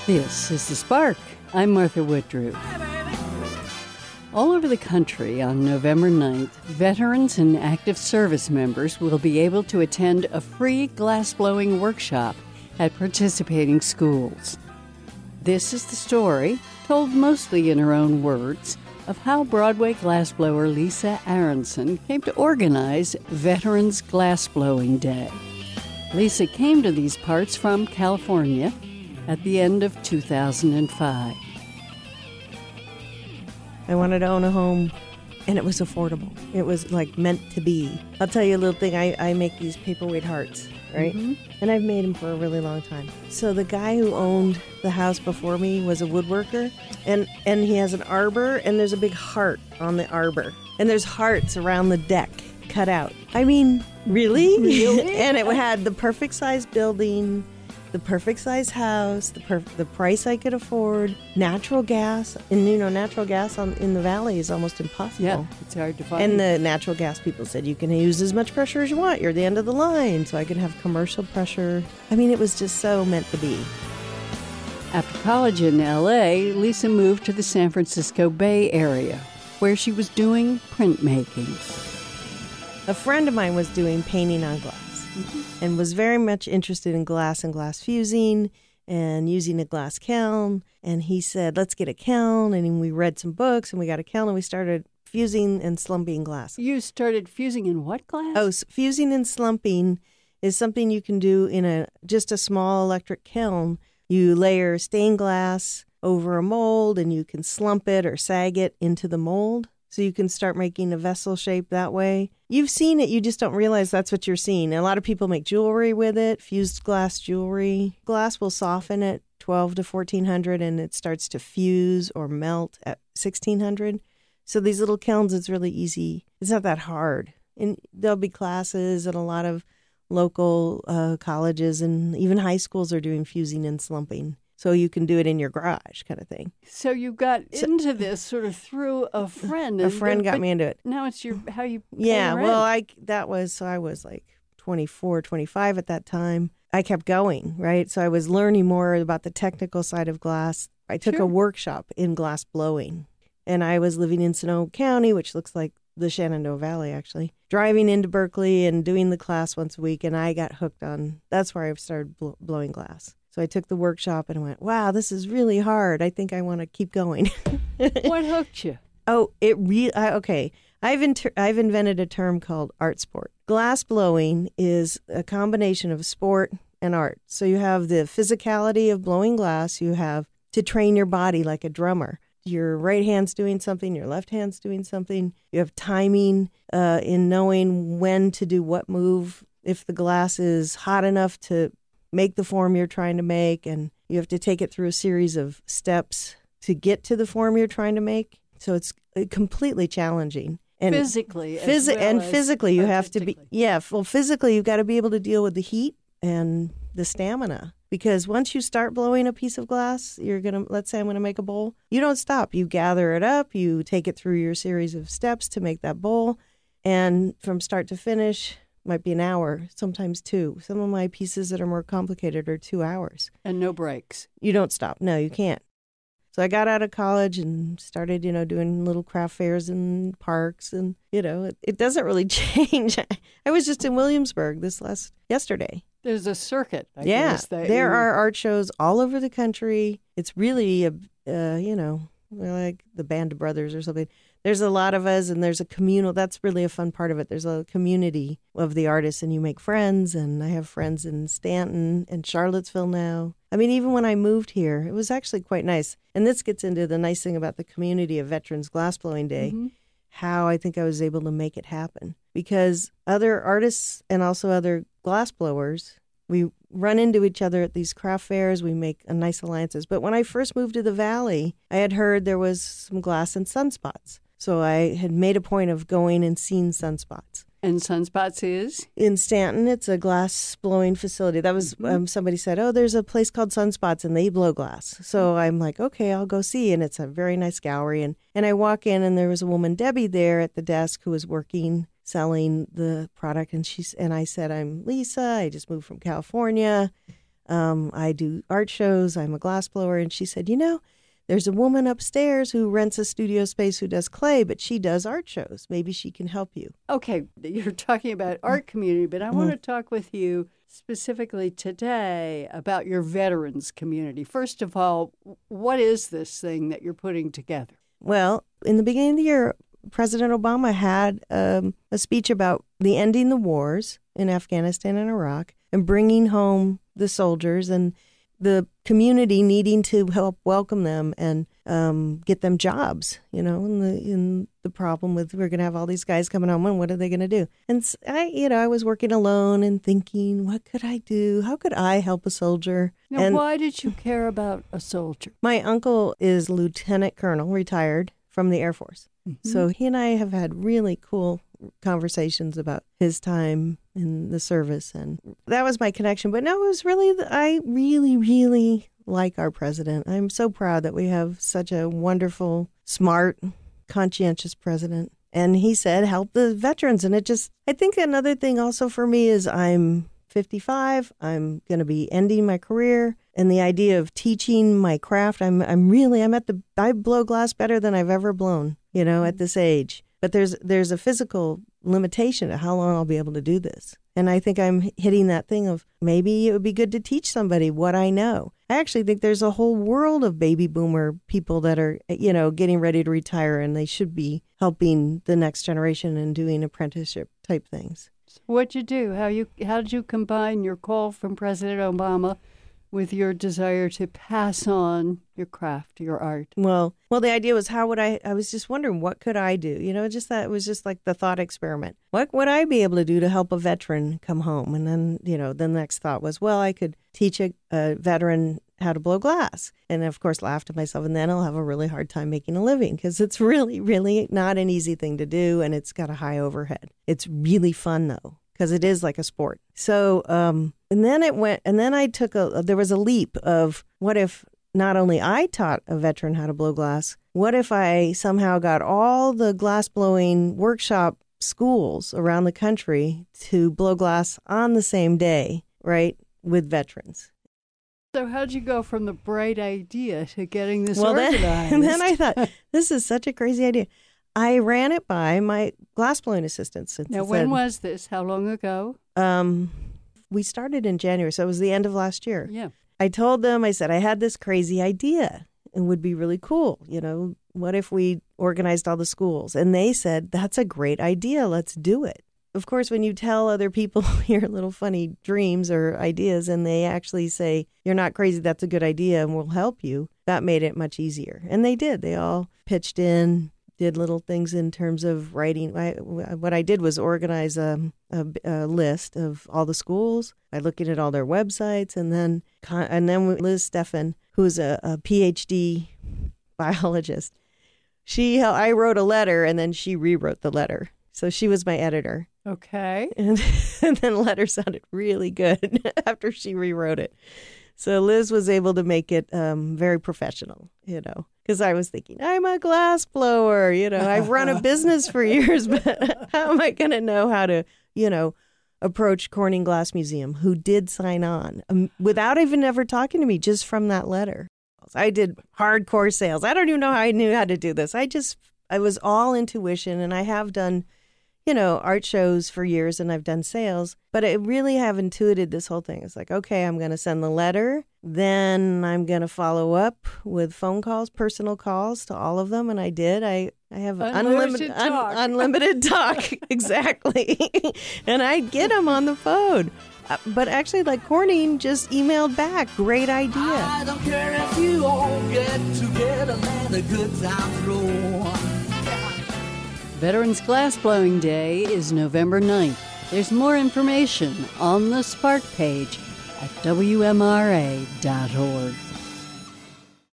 This is The Spark. I'm Martha Woodruff. All over the country on November 9th, veterans and active service members will be able to attend a free glassblowing workshop at participating schools. This is the story, told mostly in her own words, of how Broadway glassblower Lisa Aronson came to organize Veterans Glassblowing Day. Lisa came to these parts from California at the end of 2005. I wanted to own a home, and it was affordable. It was like meant to be. I'll tell you a little thing. I make these paperweight hearts, right? Mm-hmm. And I've made them for a really long time. So the guy who owned the house before me was a woodworker, and he has an arbor, and there's a big heart on the arbor. And there's hearts around the deck cut out. I mean, really? Really? And it had the perfect size building, the perfect size house, the price I could afford, natural gas. And, natural gas in the valley is almost impossible. Yeah, it's hard to find. And the natural gas people said, you can use as much pressure as you want. You're the end of the line. So I could have commercial pressure. I mean, it was just so meant to be. After college in L.A., Lisa moved to the San Francisco Bay Area, where she was doing printmaking. A friend of mine was doing painting on glass. And was very much interested in glass and glass fusing and using a glass kiln. And he said, let's get a kiln. And we read some books and we got a kiln and we started fusing and slumping glass. You started fusing in what glass? Oh, fusing and slumping is something you can do in just a small electric kiln. You layer stained glass over a mold and you can slump it or sag it into the mold. So you can start making a vessel shape that way. You've seen it, you just don't realize that's what you're seeing. A lot of people make jewelry with it, fused glass jewelry. Glass will soften at 12 to 1400 and it starts to fuse or melt at 1600. So these little kilns, it's really easy. It's not that hard. And there'll be classes at a lot of local colleges and even high schools are doing fusing and slumping. So you can do it in your garage kind of thing. So you got into this sort of through a friend. A friend got me into it. Now it's how you Yeah, well, I was like 24, 25 at that time. I kept going, right? So I was learning more about the technical side of glass. I took a workshop in glass blowing. And I was living in Sonoma County, which looks like the Shenandoah Valley, actually. Driving into Berkeley and doing the class once a week. And I got hooked on, that's where I started blowing glass. So I took the workshop and I went, wow, this is really hard. I think I want to keep going. What hooked you? Oh, okay. I've invented a term called art sport. Glass blowing is a combination of sport and art. So you have the physicality of blowing glass. You have to train your body like a drummer. Your right hand's doing something, your left hand's doing something. You have timing in knowing when to do what move. If the glass is hot enough to make the form you're trying to make, and you have to take it through a series of steps to get to the form you're trying to make. So it's completely challenging. And physically, you have to be, physically you've got to be able to deal with the heat and the stamina. Because once you start blowing a piece of glass, let's say I'm going to make a bowl, you don't stop. You gather it up, you take it through your series of steps to make that bowl, and from start to finish, might be an hour, sometimes 2. Some of my pieces that are more complicated are 2 hours. And no breaks. You don't stop. No, you can't. So I got out of college and started, doing little craft fairs in parks. And, it doesn't really change. I was just in Williamsburg yesterday. There's a circuit, I guess. There are art shows all over the country. It's really, like the Band of Brothers or something. There's a lot of us, and there's a communal. That's really a fun part of it. There's a community of the artists, and you make friends. And I have friends in Stanton and Charlottesville now. I mean, even when I moved here, it was actually quite nice. And this gets into the nice thing about the community of Veterans Glassblowing Day, how I think I was able to make it happen. Because other artists and also other glassblowers, we run into each other at these craft fairs. We make nice alliances. But when I first moved to the Valley, I had heard there was some glass and sunspots. So I had made a point of going and seeing Sunspots. And Sunspots is? In Stanton, it's a glass blowing facility. That was, somebody said, oh, there's a place called Sunspots and they blow glass. So I'm like, okay, I'll go see. And it's a very nice gallery. And I walk in and there was a woman, Debbie, there at the desk who was working, selling the product. And I said, I'm Lisa. I just moved from California. I do art shows. I'm a glassblower. And she said, there's a woman upstairs who rents a studio space who does clay, but she does art shows. Maybe she can help you. Okay, you're talking about art community, but I want to talk with you specifically today about your veterans community. First of all, what is this thing that you're putting together? Well, in the beginning of the year, President Obama had a speech about the ending the wars in Afghanistan and Iraq and bringing home the soldiers and the community needing to help welcome them and get them jobs, in the problem with we're going to have all these guys coming home and what are they going to do? And I was working alone and thinking, what could I do? How could I help a soldier? Now, and why did you care about a soldier? My uncle is Lieutenant Colonel, retired from the Air Force. Mm-hmm. So he and I have had really cool conversations about his time in the service, and that was my connection. But no, it was really, I really, really like our president. I'm so proud that we have such a wonderful, smart, conscientious president. And he said, help the veterans. And I think another thing also for me is I'm 55. I'm going to be ending my career. And the idea of teaching my craft, I blow glass better than I've ever blown, at this age. But there's a physical limitation to how long I'll be able to do this. And I think I'm hitting that thing of maybe it would be good to teach somebody what I know. I actually think there's a whole world of baby boomer people that are, getting ready to retire, and they should be helping the next generation and doing apprenticeship type things. So what'd you do? How did you combine your call from President Obama with your desire to pass on your craft, your art? Well, the idea was I was just wondering, what could I do? It was just like the thought experiment. What would I be able to do to help a veteran come home? And then, the next thought was, well, I could teach a veteran how to blow glass. And of course, laughed at myself. And then I'll have a really hard time making a living because it's really, really not an easy thing to do. And it's got a high overhead. It's really fun, though, because it is like a sport. So, and then there was a leap of what if not only I taught a veteran how to blow glass, what if I somehow got all the glass blowing workshop schools around the country to blow glass on the same day, right, with veterans? So how'd you go from the bright idea to getting this organized? Then I thought, this is such a crazy idea. I ran it by my glassblowing assistants. Now, when was this? How long ago? We started in January, so it was the end of last year. Yeah. I told them, I said, I had this crazy idea. It would be really cool. What if we organized all the schools? And they said, that's a great idea. Let's do it. Of course, when you tell other people your little funny dreams or ideas and they actually say, you're not crazy, that's a good idea and we'll help you, that made it much easier. And they did. They all pitched in, did little things in terms of writing. What I did was organize a list of all the schools by looking at all their websites. And then Liz Steffen, who's a PhD biologist, I wrote a letter and then she rewrote the letter. So she was my editor. Okay. And then the letter sounded really good after she rewrote it. So Liz was able to make it very professional, because I was thinking, I'm a glass blower, I've run a business for years, but how am I going to know how to, approach Corning Glass Museum, who did sign on without even ever talking to me, just from that letter. I did hardcore sales. I don't even know how I knew how to do this. I was all intuition, and I have done art shows for years and I've done sales, but I really have intuited this whole thing. It's like, okay, I'm going to send the letter. Then I'm going to follow up with phone calls, personal calls to all of them. And I did. I have unlimited talk. Exactly. And I'd get them on the phone. But actually, Corning just emailed back. Great idea. I don't care if you all get together and a good time roll. Veterans Glassblowing Day is November 9th. There's more information on the Spark page at WMRA.org.